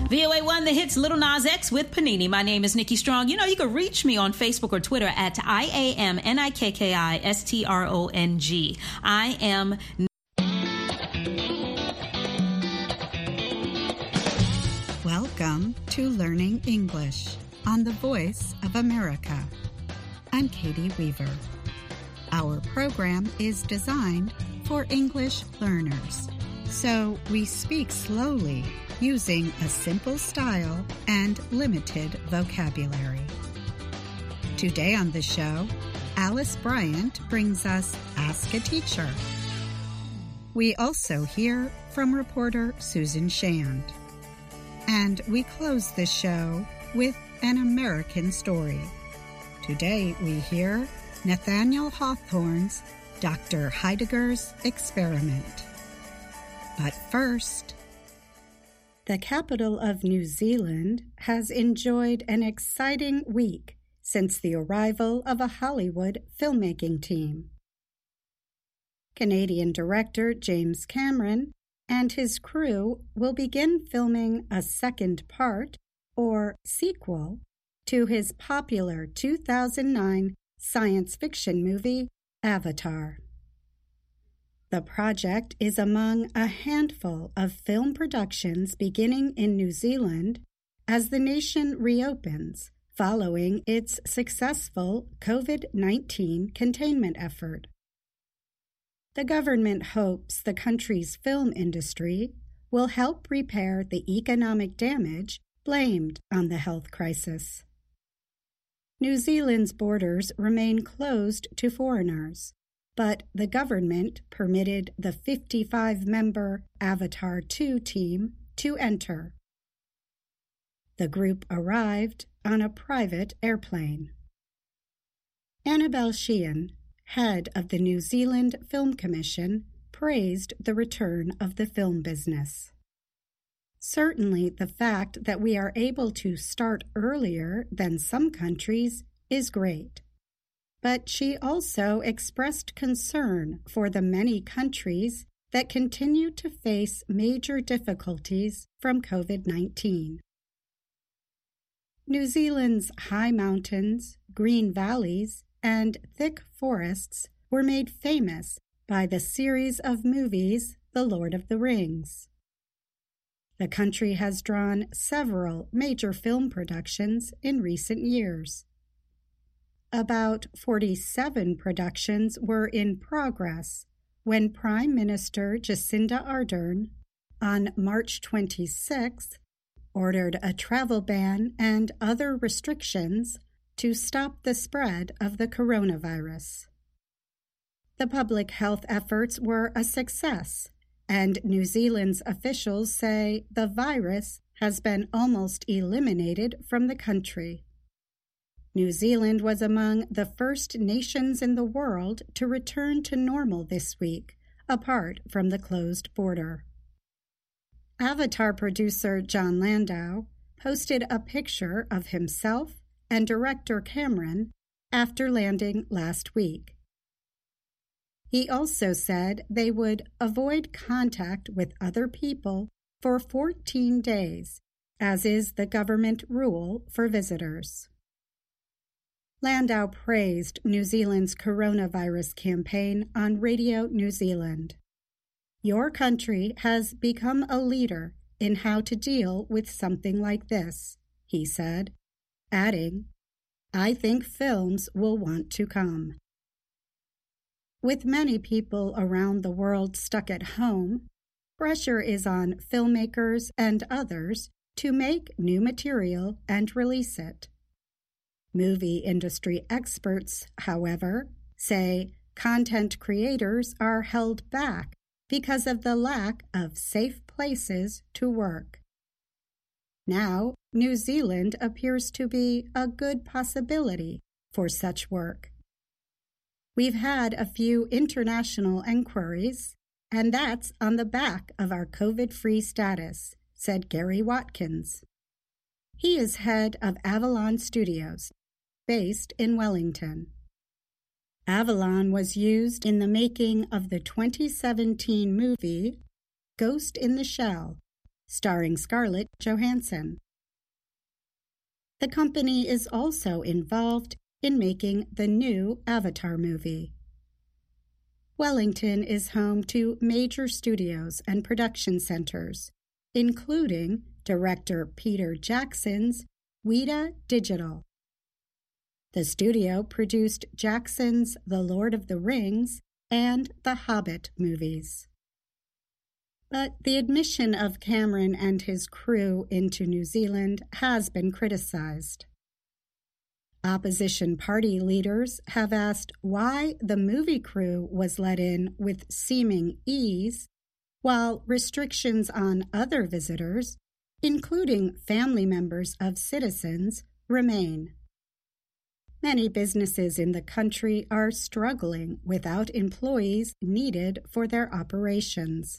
VOA1 The Hits, Little Nas X with Panini. My name is Nikki Strong. You know, you can reach me on Facebook or Twitter at IAMNIKKISTRONG. I am... Welcome to Learning English on the Voice of America. I'm Katie Weaver. Our program is designed for English learners, so we speak slowly using a simple style and limited vocabulary. Today on the show, Alice Bryant brings us Ask a Teacher. We also hear from reporter Susan Shand. And we close the show with an American story. Today we hear Nathaniel Hawthorne's Dr. Heidegger's Experiment. But first, the capital of New Zealand has enjoyed an exciting week since the arrival of a Hollywood filmmaking team. Canadian director James Cameron and his crew will begin filming a second part, or sequel, to his popular 2009 science fiction movie, Avatar. The project is among a handful of film productions beginning in New Zealand as the nation reopens following its successful COVID-19 containment effort. The government hopes the country's film industry will help repair the economic damage blamed on the health crisis. New Zealand's borders remain closed to foreigners, but the government permitted the 55-member Avatar 2 team to enter. The group arrived on a private airplane. Annabelle Sheehan, head of the New Zealand Film Commission, praised the return of the film business. Certainly, the fact that we are able to start earlier than some countries is great. But she also expressed concern for the many countries that continue to face major difficulties from COVID-19. New Zealand's high mountains, green valleys, and thick forests were made famous by the series of movies The Lord of the Rings. The country has drawn several major film productions in recent years. About 47 productions were in progress when Prime Minister Jacinda Ardern, on March 26, ordered a travel ban and other restrictions to stop the spread of the coronavirus. The public health efforts were a success, and New Zealand's officials say the virus has been almost eliminated from the country. New Zealand was among the first nations in the world to return to normal this week, apart from the closed border. Avatar producer John Landau posted a picture of himself and director Cameron after landing last week. He also said they would avoid contact with other people for 14 days, as is the government rule for visitors. Landau praised New Zealand's coronavirus campaign on Radio New Zealand. "Your country has become a leader in how to deal with something like this," he said, adding, "I think films will want to come." With many people around the world stuck at home, pressure is on filmmakers and others to make new material and release it. Movie industry experts, however, say content creators are held back because of the lack of safe places to work. Now, New Zealand appears to be a good possibility for such work. "We've had a few international inquiries, and that's on the back of our COVID-free status," said Gary Watkins. He is head of Avalon Studios, based in Wellington. Avalon was used in the making of the 2017 movie Ghost in the Shell, starring Scarlett Johansson. The company is also involved in making the new Avatar movie. Wellington is home to major studios and production centers, including director Peter Jackson's Weta Digital. The studio produced Jackson's The Lord of the Rings and The Hobbit movies. But the admission of Cameron and his crew into New Zealand has been criticized. Opposition party leaders have asked why the movie crew was let in with seeming ease, while restrictions on other visitors, including family members of citizens, remain. Many businesses in the country are struggling without employees needed for their operations.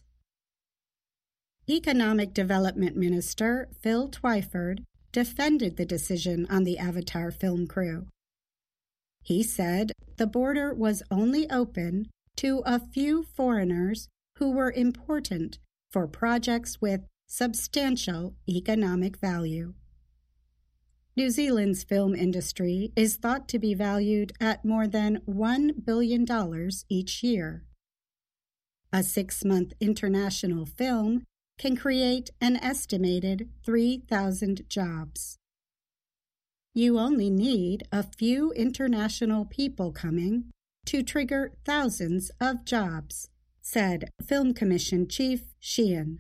Economic Development Minister Phil Twyford defended the decision on the Avatar film crew. He said the border was only open to a few foreigners who were important for projects with substantial economic value. New Zealand's film industry is thought to be valued at more than $1 billion each year. A 6-month international film can create an estimated 3,000 jobs. You only need a few international people coming to trigger thousands of jobs, said Film Commission Chief Sheehan.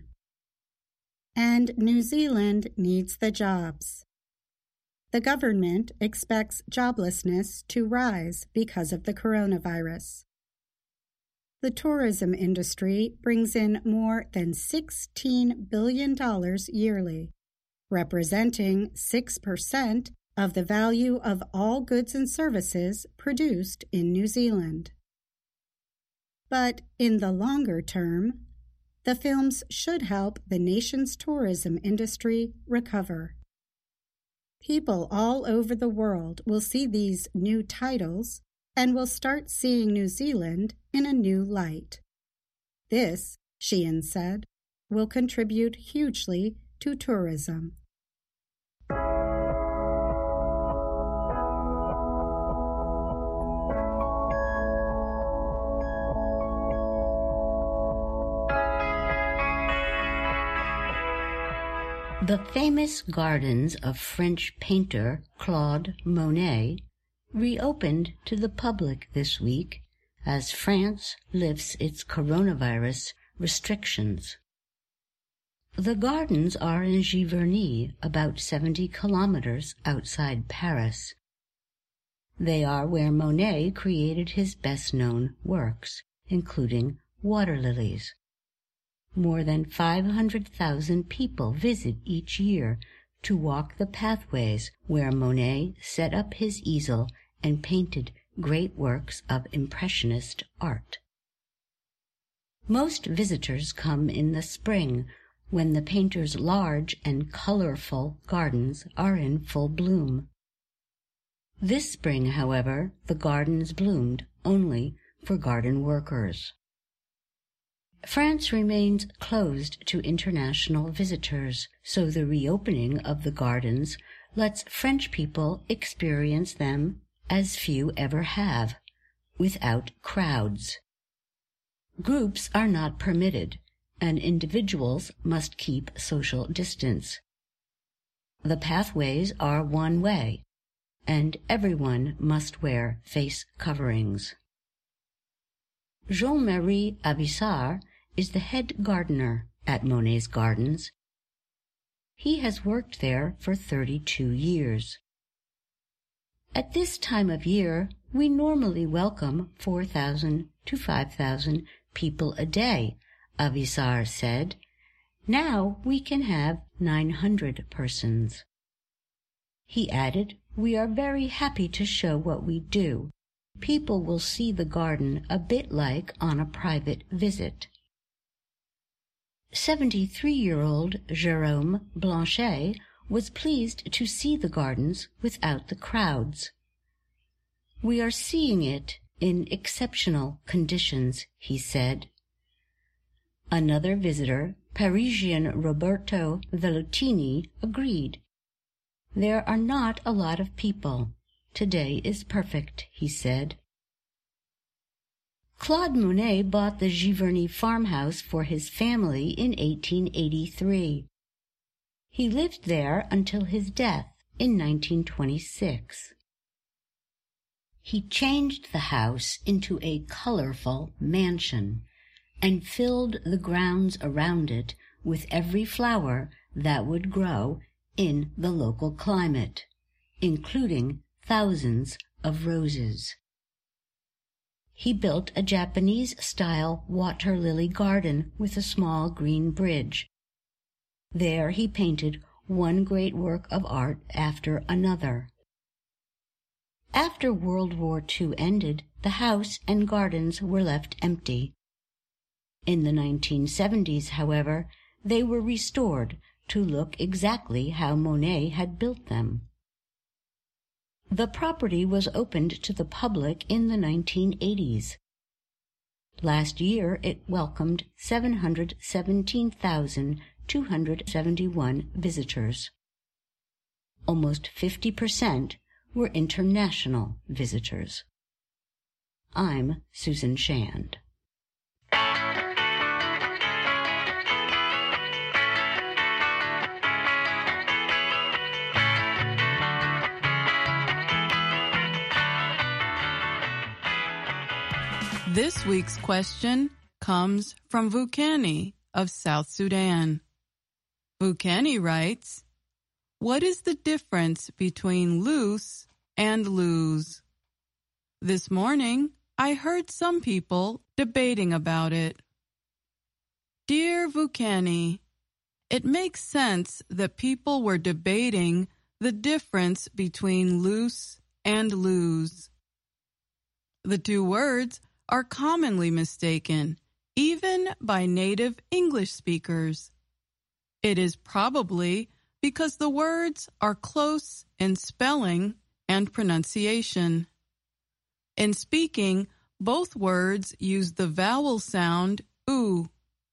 And New Zealand needs the jobs. The government expects joblessness to rise because of the coronavirus. The tourism industry brings in more than $16 billion yearly, representing 6% of the value of all goods and services produced in New Zealand. But in the longer term, the films should help the nation's tourism industry recover. People all over the world will see these new titles and will start seeing New Zealand in a new light. This, Sheehan said, will contribute hugely to tourism. The famous gardens of French painter Claude Monet reopened to the public this week as France lifts its coronavirus restrictions. The gardens are in Giverny, about 70 kilometers outside Paris. They are where Monet created his best-known works, including water lilies. More than 500,000 people visit each year to walk the pathways where Monet set up his easel and painted great works of Impressionist art. Most visitors come in the spring, when the painter's large and colorful gardens are in full bloom. This spring, however, the gardens bloomed only for garden workers. France remains closed to international visitors, so the reopening of the gardens lets French people experience them as few ever have, without crowds. Groups are not permitted, and individuals must keep social distance. The pathways are one way, and everyone must wear face coverings. Jean-Marie Abissard is the head gardener at Monet's Gardens. He has worked there for 32 years. At this time of year, we normally welcome 4,000 to 5,000 people a day, Abissard said. Now we can have 900 persons. He added, "We are very happy to show what we do. People will see the garden a bit like on a private visit." 73-year-old Jérôme Blanchet was pleased to see the gardens without the crowds. "We are seeing it in exceptional conditions," he said. Another visitor, Parisian Roberto Velloutini agreed. "There are not a lot of people. Today is perfect," he said. Claude Monet bought the Giverny farmhouse for his family in 1883. He lived there until his death in 1926. He changed the house into a colorful mansion and filled the grounds around it with every flower that would grow in the local climate, including thousands of roses. He built a Japanese-style water lily garden with a small green bridge. There he painted one great work of art after another. After World War II ended, the house and gardens were left empty. In the 1970s, however, they were restored to look exactly how Monet had built them. The property was opened to the public in the 1980s. Last year it welcomed 717,271 visitors. Almost 50% were international visitors. I'm Susan Shand. This week's question comes from Vukani of South Sudan. Vukani writes, "What is the difference between loose and lose?" This morning, I heard some people debating about it. Dear Vukani, it makes sense that people were debating the difference between loose and lose. The two words are commonly mistaken, even by native English speakers. It is probably because the words are close in spelling and pronunciation. In speaking, both words use the vowel sound oo.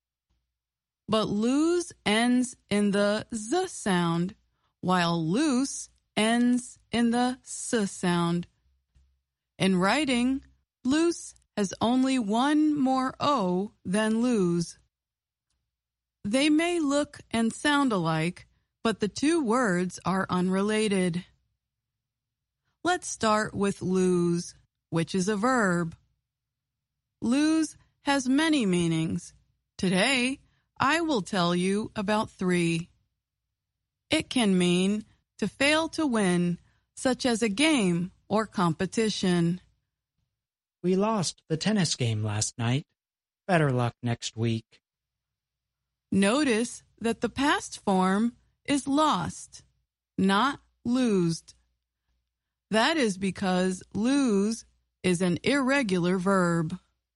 But lose ends in the z sound, while loose ends in the s sound. In writing, loose has only one more O than lose. They may look and sound alike, but the two words are unrelated. Let's start with lose, which is a verb. Lose has many meanings. Today, I will tell you about 3. It can mean to fail to win, such as a game or competition. We lost the tennis game last night. Better luck next week. Notice that the past form is lost, not losed. That is because lose is an irregular verb.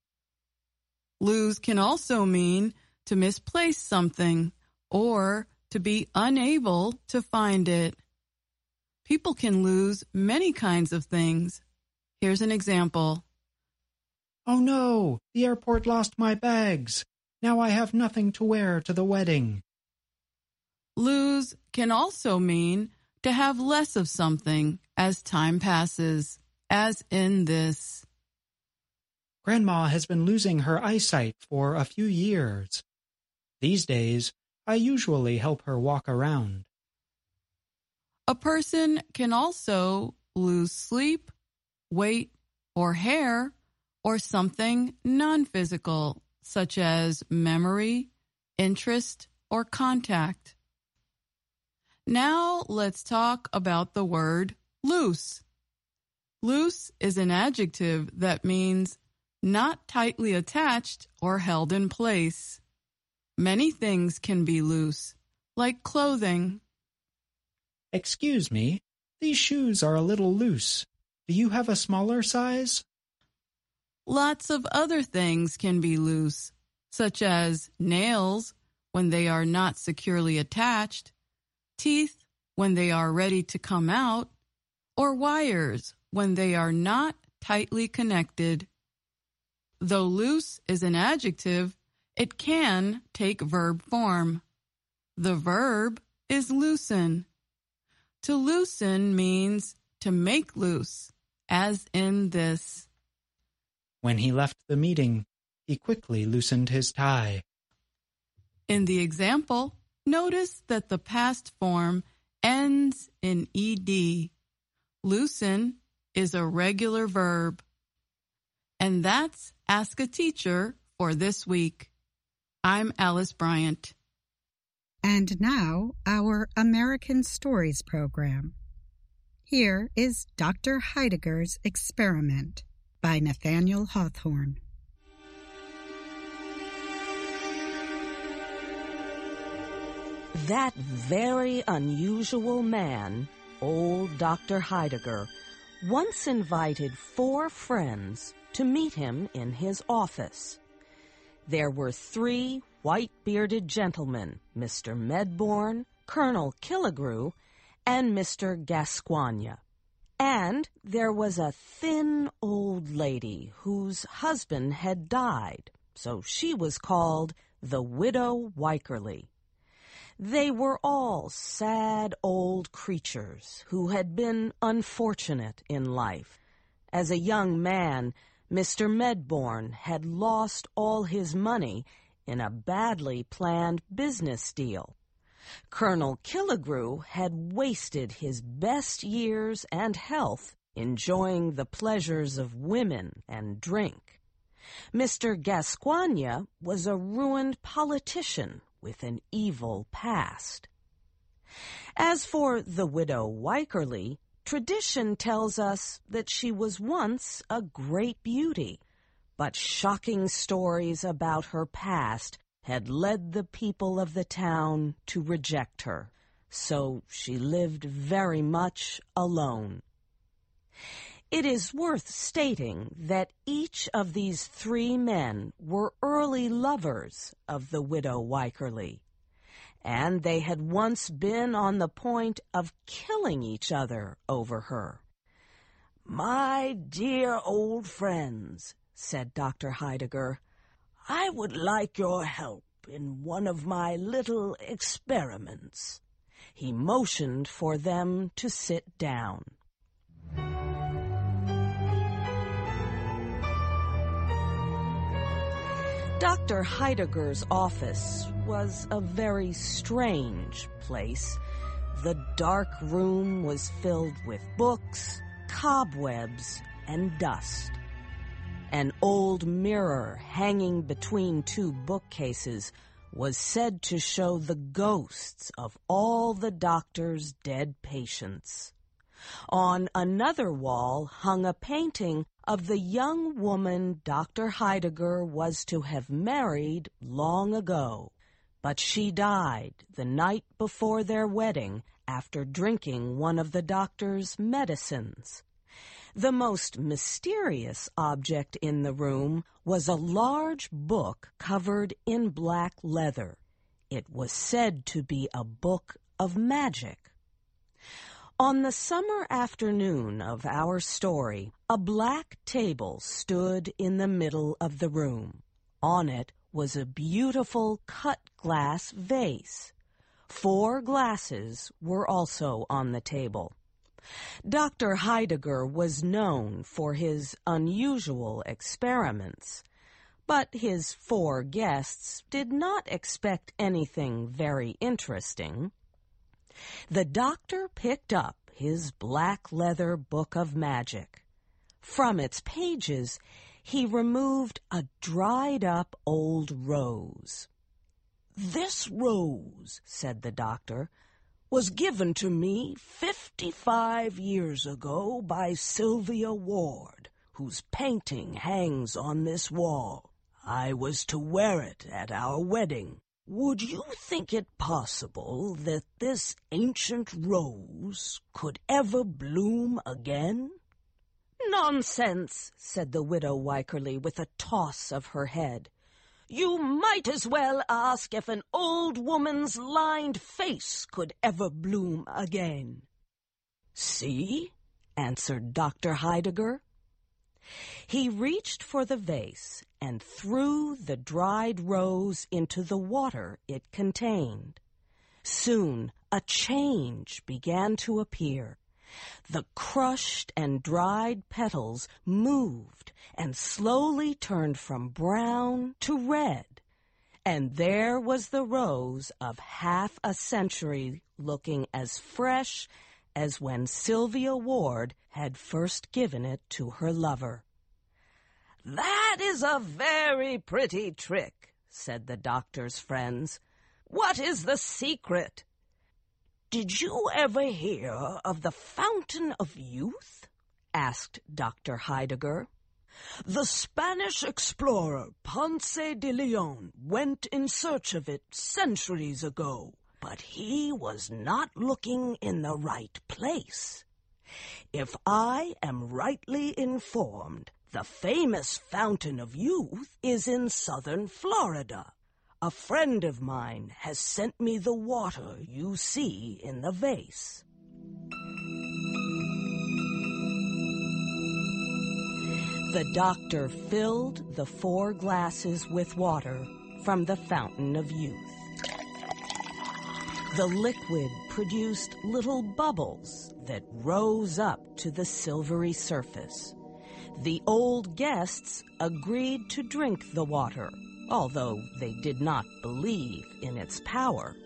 Lose can also mean to misplace something or to be unable to find it. People can lose many kinds of things. Here's an example. Oh no, the airport lost my bags. Now I have nothing to wear to the wedding. Lose can also mean to have less of something as time passes, as in this. Grandma has been losing her eyesight for a few years. These days, I usually help her walk around. A person can also lose sleep, weight, or hair, or something non-physical, such as memory, interest, or contact. Now let's talk about the word loose. Loose is an adjective that means not tightly attached or held in place. Many things can be loose, like clothing. Excuse me, these shoes are a little loose. Do you have a smaller size? Lots of other things can be loose, such as nails when they are not securely attached, teeth when they are ready to come out, or wires when they are not tightly connected. Though loose is an adjective, It can take verb form. The verb is loosen. To loosen means to make loose, as in this. When he left the meeting, he quickly loosened his tie. In the example, notice that the past form ends in ed. Loosen is a regular verb. And that's Ask a Teacher for this week. I'm Alice Bryant. And now, our American Stories program. Here is Dr. Heidegger's Experiment by Nathaniel Hawthorne. That very unusual man, old Dr. Heidegger, once invited 4 friends to meet him in his office. There were 3 white-bearded gentlemen, Mr. Medbourne, Colonel Killigrew, and Mr. Gascoigne. And there was a thin old lady whose husband had died, so she was called the Widow Wycherly. They were all sad old creatures who had been unfortunate in life. As a young man, Mr. Medbourne had lost all his money in a badly planned business deal. Colonel Killigrew had wasted his best years and health enjoying the pleasures of women and drink. Mr. Gascoigne was a ruined politician with an evil past. As for the Widow Wycherly, tradition tells us that she was once a great beauty, but shocking stories about her past had led the people of the town to reject her, so she lived very much alone. It is worth stating that each of these 3 men were early lovers of the Widow Wycherly, and they had once been on the point of killing each other over her. "My dear old friends," said Dr. Heidegger, "I would like your help in one of my little experiments." He motioned for them to sit down. Dr. Heidegger's office was a very strange place. The dark room was filled with books, cobwebs, and dust. An old mirror hanging between 2 bookcases was said to show the ghosts of all the doctor's dead patients. On another wall hung a painting of the young woman Dr. Heidegger was to have married long ago, but she died the night before their wedding after drinking one of the doctor's medicines. The most mysterious object in the room was a large book covered in black leather. It was said to be a book of magic. On the summer afternoon of our story, a black table stood in the middle of the room. On it was a beautiful cut-glass vase. 4 glasses were also on the table. Dr. Heidegger was known for his unusual experiments, but his 4 guests did not expect anything very interesting. The doctor picked up his black leather book of magic. From its pages, he removed a dried-up old rose. "This rose," said the doctor, "was given to me 55 years ago by Sylvia Ward, whose painting hangs on this wall. I was to wear it at our wedding. Would you think it possible that this ancient rose could ever bloom again?" "Nonsense," said the Widow Wycherly with a toss of her head. "You might as well ask if an old woman's lined face could ever bloom again." "See," answered Dr. Heidegger. He reached for the vase and threw the dried rose into the water it contained. Soon a change began to appear. The crushed and dried petals moved and slowly turned from brown to red. And there was the rose of half a century, looking as fresh as when Sylvia Ward had first given it to her lover. "That is a very pretty trick," said the doctor's friends. "What is the secret?" "Did you ever hear of the Fountain of Youth?" asked Dr. Heidegger. "The Spanish explorer Ponce de Leon went in search of it centuries ago, but he was not looking in the right place. If I am rightly informed, the famous Fountain of Youth is in southern Florida. A friend of mine has sent me the water you see in the vase." The doctor filled the 4 glasses with water from the Fountain of Youth. The liquid produced little bubbles that rose up to the silvery surface. The old guests agreed to drink the water, although they did not believe in its power.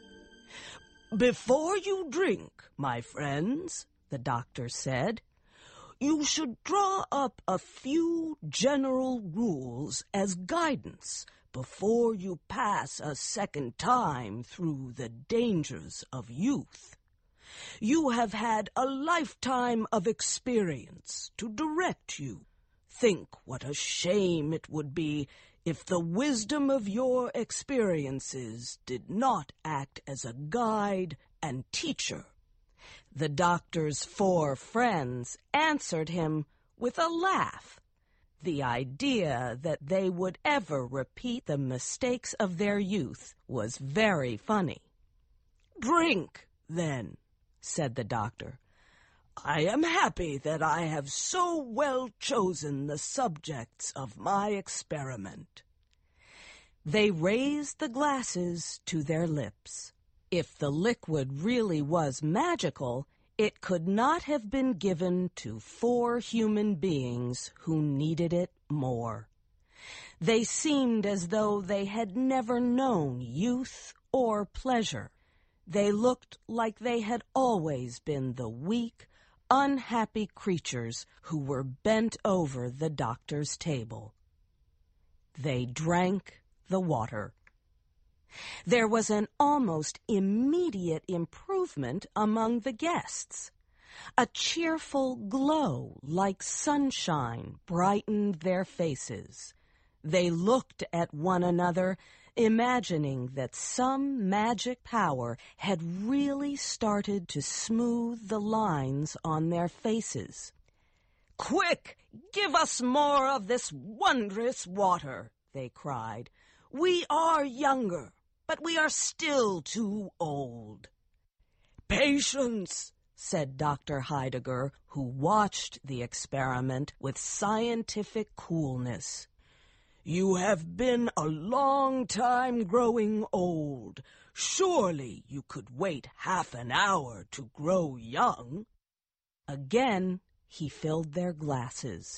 "Before you drink, my friends," the doctor said, "you should draw up a few general rules as guidance before you pass a second time through the dangers of youth. You have had a lifetime of experience to direct you. Think what a shame it would be if the wisdom of your experiences did not act as a guide and teacher." The doctor's 4 friends answered him with a laugh. The idea that they would ever repeat the mistakes of their youth was very funny. "Drink, then," said the doctor. "I am happy that I have so well chosen the subjects of my experiment." They raised the glasses to their lips. If the liquid really was magical, it could not have been given to 4 human beings who needed it more. They seemed as though they had never known youth or pleasure. They looked like they had always been the weak, unhappy creatures who were bent over the doctor's table. They drank the water. There was an almost immediate improvement among the guests. A cheerful glow like sunshine brightened their faces. They looked at one another, imagining that some magic power had really started to smooth the lines on their faces. "Quick, give us more of this wondrous water," they cried. "We are younger, but we are still too old." "Patience," said Dr. Heidegger, who watched the experiment with scientific coolness. "You have been a long time growing old. Surely you could wait half an hour to grow young." Again, he filled their glasses.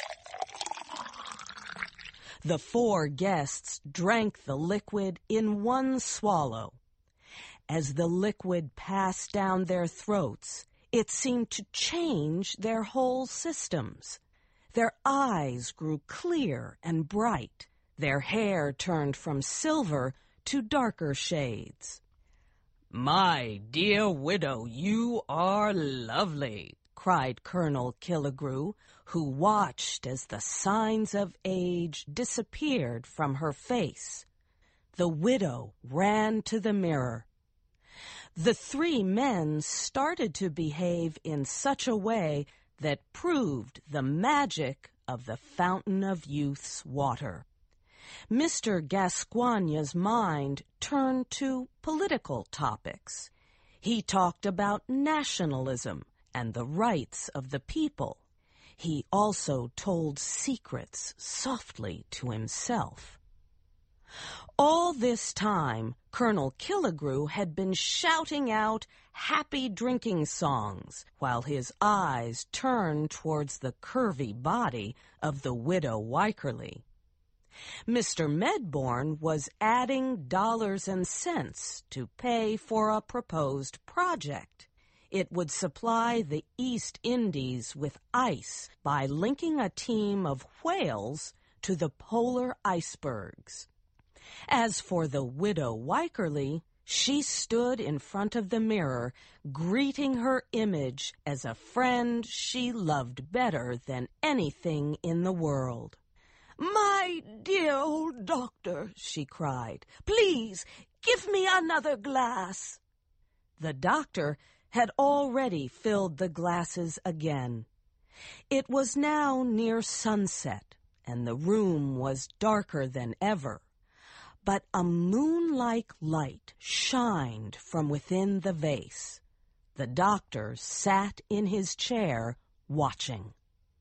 The 4 guests drank the liquid in one swallow. As the liquid passed down their throats, it seemed to change their whole systems. Their eyes grew clear and bright. Their hair turned from silver to darker shades. "My dear widow, you are lovely," cried Colonel Killigrew, who watched as the signs of age disappeared from her face. The widow ran to the mirror. The 3 men started to behave in such a way that proved the magic of the Fountain of Youth's water. Mr. Gascoigne's mind turned to political topics. He talked about nationalism and the rights of the people. He also told secrets softly to himself. All this time, Colonel Killigrew had been shouting out happy drinking songs while his eyes turned towards the curvy body of the widow Wycherly. Mr. Medbourne was adding dollars and cents to pay for a proposed project. It would supply the East Indies with ice by linking a team of whales to the polar icebergs. As for the widow Wycherly, she stood in front of the mirror, greeting her image as a friend she loved better than anything in the world. "My dear old doctor," she cried, "please give me another glass." The doctor had already filled the glasses again. It was now near sunset, and the room was darker than ever. But a moon-like light shined from within the vase. The doctor sat in his chair, watching.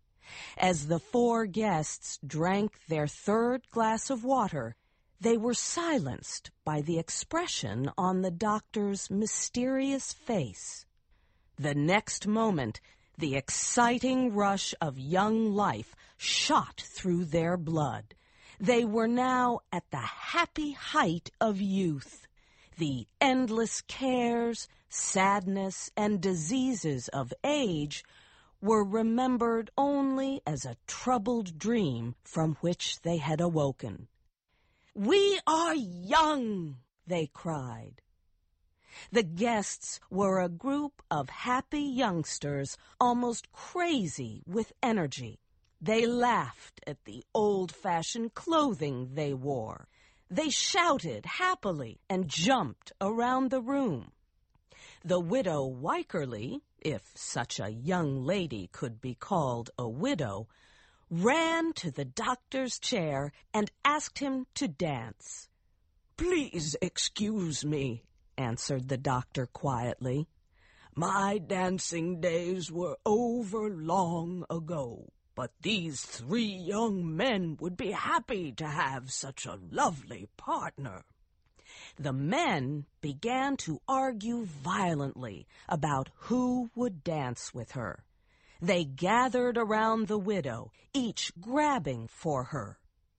As the four guests drank their third glass of water, they were silenced by the expression on the doctor's mysterious face. The next moment, the exciting rush of young life shot through their blood. They were now at the happy height of youth. The endless cares, sadness, and diseases of age were remembered only as a troubled dream from which they had awoken. "We are young!" they cried. The guests were a group of happy youngsters, almost crazy with energy. They laughed at the old-fashioned clothing they wore. They shouted happily and jumped around the room. The widow Wycherly, if such a young lady could be called a widow, ran to the doctor's chair and asked him to dance. "Please excuse me," answered the doctor quietly. "My dancing days were over long ago. But these three young men would be happy to have such a lovely partner." The men began to argue violently about who would dance with her. They gathered around the widow, each grabbing for her.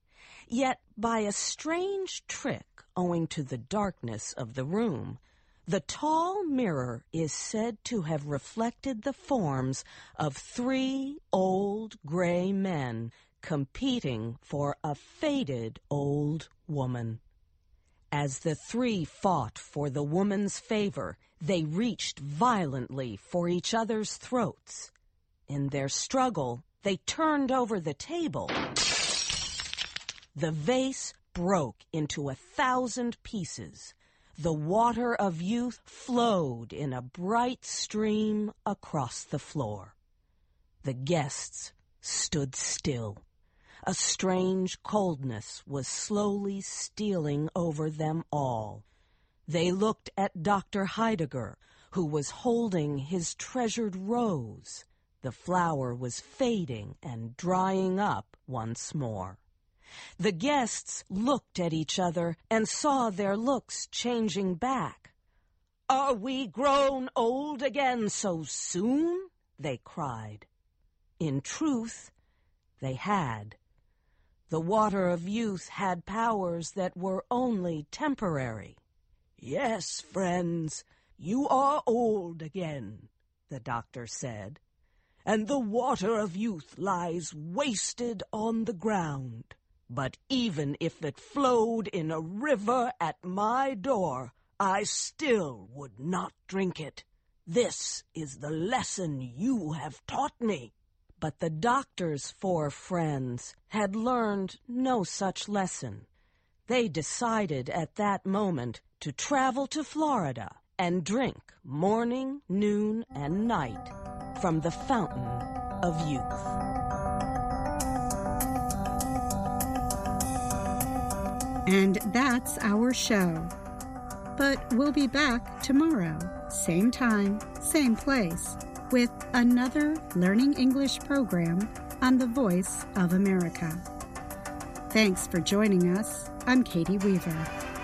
Yet by a strange trick, owing to the darkness of the room, the tall mirror is said to have reflected the forms of three old gray men competing for a faded old woman. As the three fought for the woman's favor, they reached violently for each other's throats. In their struggle, they turned over the table. The vase broke into 1,000 pieces. The water of youth flowed in a bright stream across the floor. The guests stood still. A strange coldness was slowly stealing over them all. They looked at Dr. Heidegger, who was holding his treasured rose. The flower was fading and drying up once more. The guests looked at each other and saw their looks changing back. "Are we grown old again so soon?" they cried. In truth, they had. The water of youth had powers that were only temporary. "Yes, friends, you are old again," the doctor said, "and the water of youth lies wasted on the ground. But even if it flowed in a river at my door, I still would not drink it. This is the lesson you have taught me." But the doctor's four friends had learned no such lesson. They decided at that moment to travel to Florida and drink morning, noon, and night from the fountain of youth. And that's our show. But we'll be back tomorrow, same time, same place. with another Learning English program on the Voice of America. Thanks for joining us. I'm Katie Weaver.